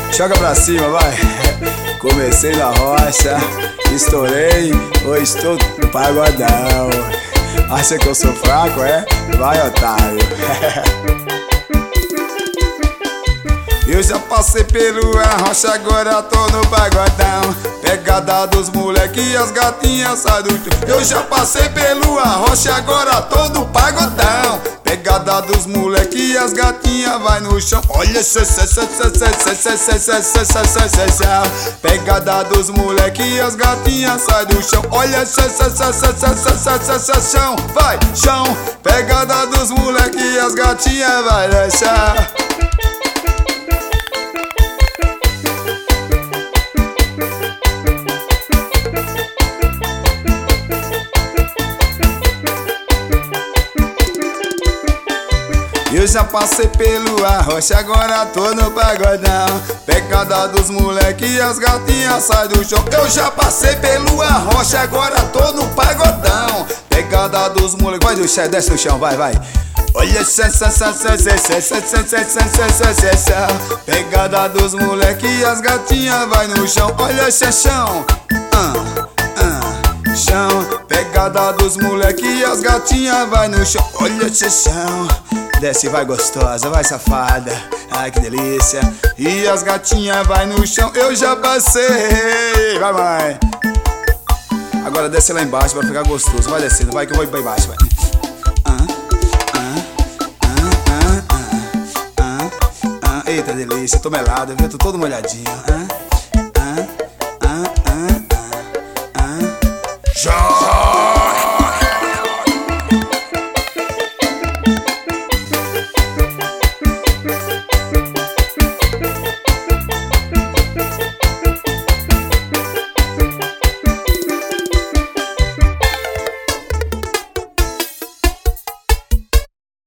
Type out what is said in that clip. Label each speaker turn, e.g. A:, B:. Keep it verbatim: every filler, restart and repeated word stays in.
A: Joga pra cima, vai. Comecei na rocha, estourei, hoje estou no pagodão. Acha que eu sou fraco, é? Vai, otário. Eu já passei pelo arrocha, agora tô no pagodão. Pegada dos moleque e as gatinhas sai do chão. Eu já passei pelo arrocha, agora tô no pagodão. Pegada dos moleque e as gatinhas vai no chão. Olha, cê, cê, cê, cê, cê, cê, cê, cê, cê, cê, cê, cê, cê. Pegada dos moleque e as gatinhas sai do chão. Olha, cê, cê, cê, cê, cê, cê, cê, cê, chão. Vai, chão. Pegada dos moleque e as gatinhas vai deixar. Eu já passei pelo arrocha, agora tô no pagodão. Pegada dos moleque e as gatinhas sai do chão. Eu já passei pelo arrocha, agora tô no pagodão. Pegada dos moleque, vai do chão, desce no chão, vai, vai. Olha, pegada dos moleque e as gatinhas vai no chão. Olha, chão, ah, ah, chão. Pegada dos moleque e as gatinhas vai no chão. Olha, chão. Desce, vai gostosa, vai safada. Ai, que delícia. E as gatinhas vai no chão. Eu já passei. Vai, vai. Agora desce lá embaixo pra ficar gostoso. Vai descendo, vai que eu vou pra embaixo, vai. Ah, ah, ah, ah, ah, ah, ah. Eita delícia, tô melado, eu tô todo molhadinho. Ah.